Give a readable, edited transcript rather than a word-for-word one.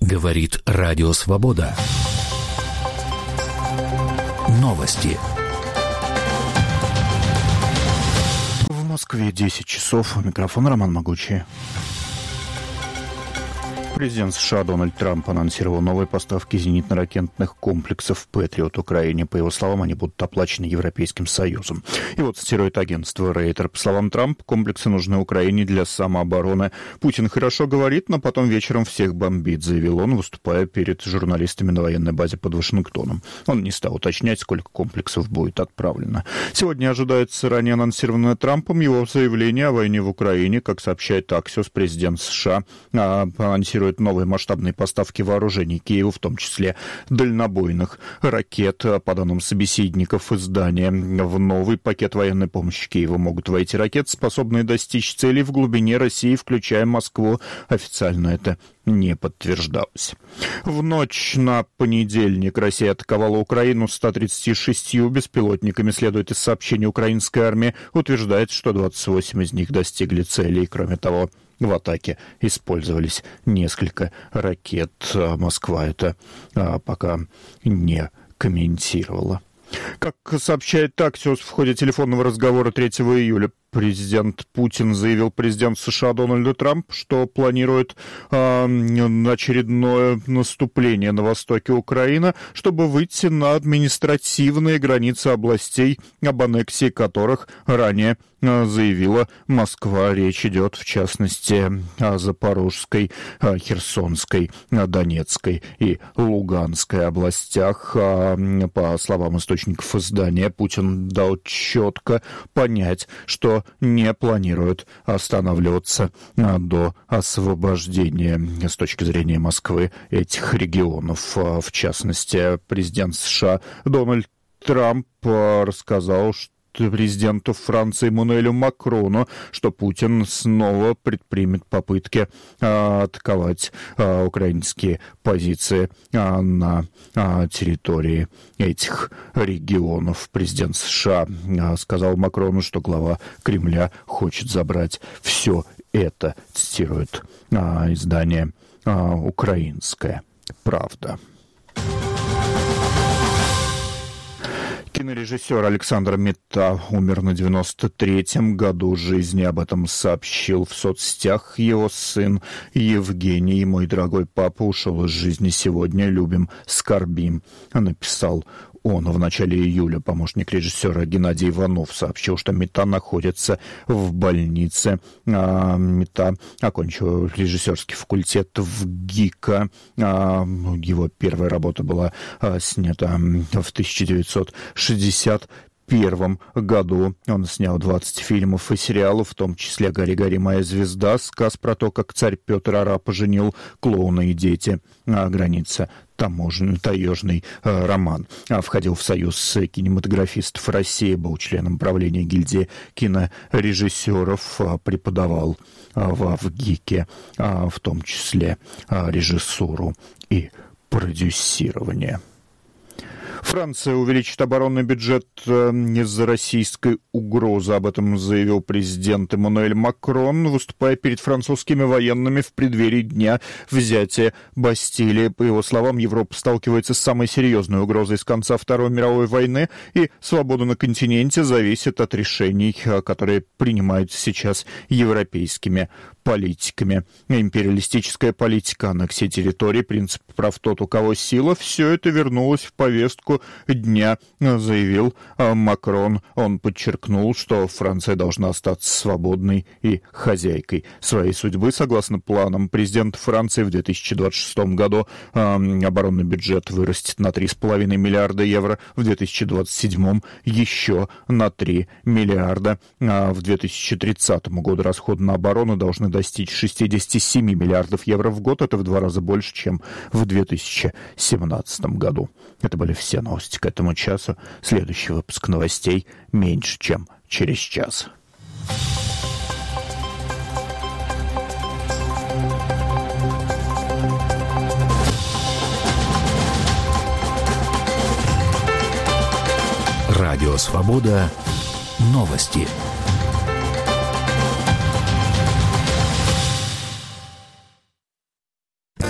Говорит Радио Свобода. Новости. В Москве 10 часов. У микрофона Роман Могучий. Президент США Дональд Трамп анонсировал новые поставки зенитно-ракетных комплексов «Патриот» Украине. По его словам, они будут оплачены Европейским Союзом. И вот цитирует агентство Рейтер. По словам Трампа, комплексы нужны Украине для самообороны. Путин хорошо говорит, но потом вечером всех бомбит, заявил он, выступая перед журналистами на военной базе под Вашингтоном. Он не стал уточнять, сколько комплексов будет отправлено. Сегодня ожидается ранее анонсированное Трампом его заявление о войне в Украине. Как сообщает Axios, президент США анонсирует новые масштабные поставки вооружений Киеву, в том числе дальнобойных ракет. По данным собеседников издания, в новый пакет военной помощи Киеву могут войти ракеты, способные достичь целей в глубине России, включая Москву. Официально это не подтверждалось. В ночь на понедельник Россия атаковала Украину 136 беспилотниками. Следует из сообщений украинской армии. Утверждается, что 28 из них достигли целей. Кроме того, в атаке использовались несколько ракет. Москва это пока не комментировала. Как сообщает Axios, в ходе телефонного разговора 3 июля президент Путин заявил президенту США Дональду Трампу, что планирует очередное наступление на востоке Украины, чтобы выйти на административные границы областей, об аннексии которых ранее заявила Москва. Речь идет, в частности, о Запорожской, Херсонской, Донецкой и Луганской областях. По словам источников издания, Путин дал четко понять, что не планирует останавливаться до освобождения с точки зрения Москвы этих регионов. В частности, президент США Дональд Трамп рассказал, что президенту Франции Эммануэлю Макрону, что Путин снова предпримет попытки атаковать украинские позиции на территории этих регионов. Президент США сказал Макрону, что глава Кремля хочет забрать все это, цитирует издание «Украинская правда». Кинорежиссер Александр Митта умер на 93-м году жизни. Об этом сообщил в соцсетях его сын Евгений. «Мой дорогой папа ушел из жизни сегодня. Любим, скорбим», написал он. В начале июля помощник режиссера Геннадий Иванов сообщил, что Митта находится в больнице. Митта окончил режиссерский факультет в ГИКа. Его первая работа была снята в 1961 году. Он снял 20 фильмов и сериалов, в том числе «Гори, гори, моя звезда», сказ про то, как царь Петр Ара поженил клоуна и дети, граница, таежный роман. Входил в Союз кинематографистов России, был членом правления гильдии кинорежиссеров, преподавал в ГИКе, в том числе режиссуру и продюсирование. Франция увеличит оборонный бюджет из-за российской угрозы. Об этом заявил президент Эммануэль Макрон, выступая перед французскими военными в преддверии дня взятия Бастилии. По его словам, Европа сталкивается с самой серьезной угрозой с конца Второй мировой войны, и свобода на континенте зависит от решений, которые принимаются сейчас европейскими политиками. Империалистическая политика, аннексия территорий, принцип прав тот, у кого сила, все это вернулось в повестку дня, заявил Макрон. Он подчеркнул, что Франция должна остаться свободной и хозяйкой своей судьбы. Согласно планам президента Франции, в 2026 году оборонный бюджет вырастет на 3,5 миллиарда евро, в 2027 еще на 3 миллиарда. В 2030 году расходы на оборону должны достичь 67 миллиардов евро в год. Это в 2 раза больше, чем в 2017 году. Это были все новости к этому часу. Следующий выпуск новостей меньше, чем через час. Радио «Свобода». Новости.